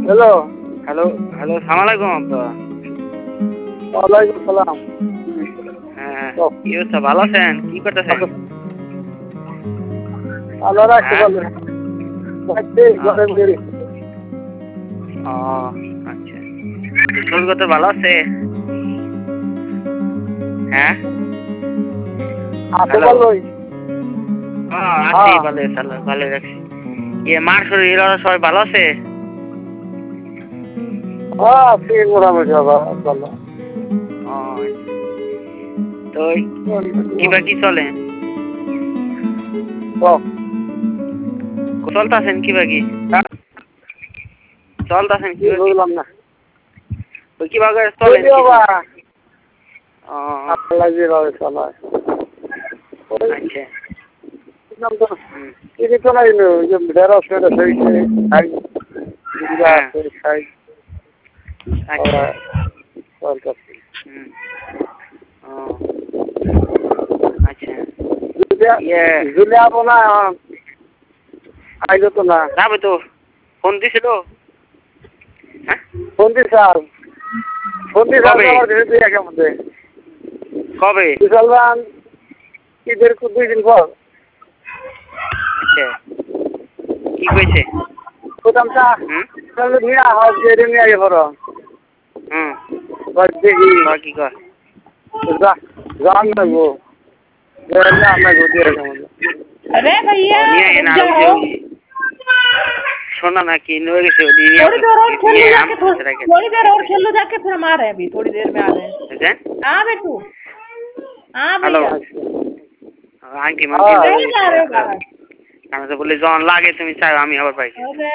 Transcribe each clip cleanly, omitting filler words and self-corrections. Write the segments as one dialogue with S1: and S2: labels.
S1: Hello.
S2: Hello hello, সালাম আলাইকুম আব্বা।
S1: ওয়ালাইকুম সালাম।
S2: হ্যাঁ, কি অবস্থা, ভালো আছেন? কি করতেছেন?
S1: আল্লাহ রাখতে
S2: হ্যাঁ?
S1: পারবেন। ঘরে বেরিয়ে
S2: ও আচ্ছা, শরীর তো ভালো আছে? হ্যাঁ,
S1: আছে
S2: হ্যালো।
S1: ভালোই।
S2: আছি, ভালো ভালো রাখছি। মার শরীর ওরা সবাই ভালো আছে?
S1: হ্যাঁ আছি মোটামুটি ভালো।
S2: ও তো কিবা কি চলে? চলতেছেন কিবা কি? চলতেছেন কিবা কি?
S1: বুঝলাম না।
S2: তো কিভাবে চলেন? ও
S1: আল্লাহ যেভাবে চালায়।
S2: আচ্ছা।
S1: ఇది তো নাই যে ঢেঁড়স ফেরস হয়েছে খাই জিরা
S2: হ্যাঁ।
S1: আছে খাই
S2: আচ্ছা।
S1: চলতেছে।
S2: ও আচ্ছা।
S1: জুলে যাবো না আইলো তো না।
S2: যাবে তো, ফোন দিছিল? হ্যাঁ,
S1: ফোন দিছে আর
S2: কবে?
S1: আমার ঘরে দুই একের মধ্যে
S2: কবে?
S1: বিশালবান ঈদের 2 দিন পর।
S2: আচ্ছা, কি কইছে?
S1: প্রথমটা তাহলে নিয়ে হাউস দিয়ে নিয়ে আগে পড়ো
S2: হুম,
S1: দেখি
S2: কি কর?
S1: জান লাগবো লাগবো দুই একের মধ্যে।
S3: अरे भैया
S2: নিয়ে আয়
S3: रुक
S2: না, ওই যে
S3: जाओ।
S2: শোনা নাকি নয়ে গেছে,
S3: थोड़ी देर और खेल लो जाके,
S2: রেখে
S3: थोड़ी देर और खेल लो जाके, फिर हम आ रहे हैं। अभी थोड़ी देर में आ रहे हैं।
S2: বুঝছেন?
S3: हाँ बेटू, हाँ
S2: হ্যালো,
S3: भैया।
S2: আঙ্কি
S3: नहीं जा रहे हो बाहर?
S2: আমি তো বলি যখন লাগে তুমি চাও আমি আবার পাইছি।
S3: अरे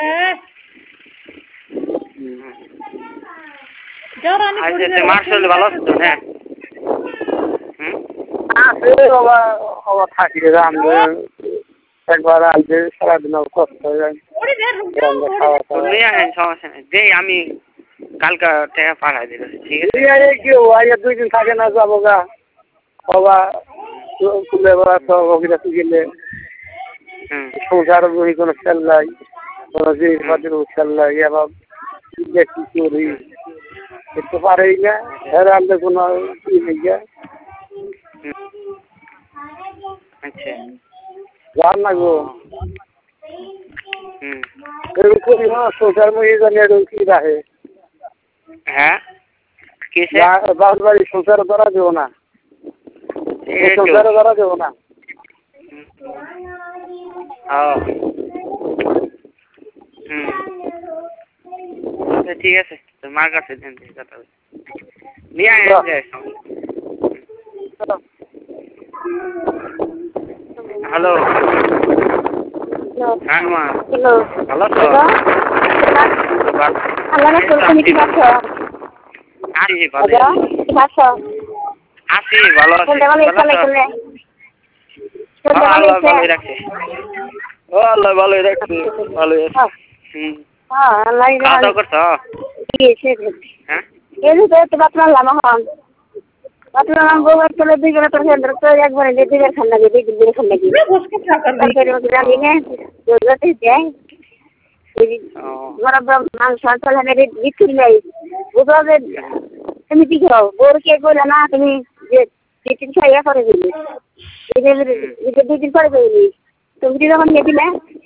S3: जाओ रानी, थोड़ी देर और
S2: মার
S3: खेल
S2: শরীর
S3: लो
S2: ভালো
S3: जाके।
S2: আছে তো? হ্যাঁ। হুম,
S1: আছে বাবা থাকি রামদে একবার আসবে সারাদিন কষ্ট হয়ে যায়
S3: थोड़ी देर रुक जाओ, थोड़ी
S1: খাওয়া
S3: देर।
S2: তো
S1: দাওয়া।
S2: নিয়ে আসেন, সমস্যা নেই। যেই আমি কালকা টাকা পাঠাই দিল, ঠিক আছে?
S1: কেউ আইয়া 2 দিন থাকে না যাবো গা বাবা তুলে বেড়া তো অভিরাতে গেলে
S2: হুম,
S1: সংসার বই কোনো খেল নাই কোনো জিনিসপাতির খেল নাই এবার দেখি করি দেখতে পারেই না এর আনতে কোনো ই নেই গা
S2: আচ্ছা।
S1: যার না গো
S2: হুম,
S1: এরকম করি না সংসার মই জানি এরকম কি রাখে
S2: হ্যাঁ, কিসে?
S1: বাস বাড়ি সংসার ধরা দেবো না সংসারে ধরা দেবো না
S2: হুম, আচ্ছা, ঠিক আছে, তো মার কাছে দেন কথা নিয়ে আয় যায়। হ্যালো, হ্যাঁ মা,
S4: হ্যালো।
S2: ভালো আছো?
S4: আল্লাহ রাখুন, তুমি ঠিক আছো?
S2: আছি, ভালো
S4: ঠিক আছো?
S2: আছি, ভালো আছি।
S4: ছেলে ভালো
S2: ভালো
S4: চলে
S2: আছো?
S4: চলে ছেলে ভালো
S2: আল্লাহ
S4: আছে?
S2: ভালোই রাখছে। ও আল্লাহ ভালোই রাখছে, ভালোই আছে। হুম,
S4: হ্যাঁ আল্লাহ
S2: খাওয়া দাওয়া করছো? হ্যাঁ,
S4: এই তো একটু বাতলাম এখন বাতলাম বউ চলে 2 বেলা তোর কেন্দ্র তো একবারে যে 2 বেলা খান লাগে 2 দিন খান লাগে
S3: मैं उसको क्या कर रही
S4: তরকারি মতো জানি না জলদি যাই বরাবর মাংস চলে না বিক্রি নাই বুঝবে তুমি কি খাও বোরকে বলে না তুমি যে 2 খাইয়া করে দিবি এই যে 2 দিন পরে দিবি তুমি যখন নিয়ে দিলে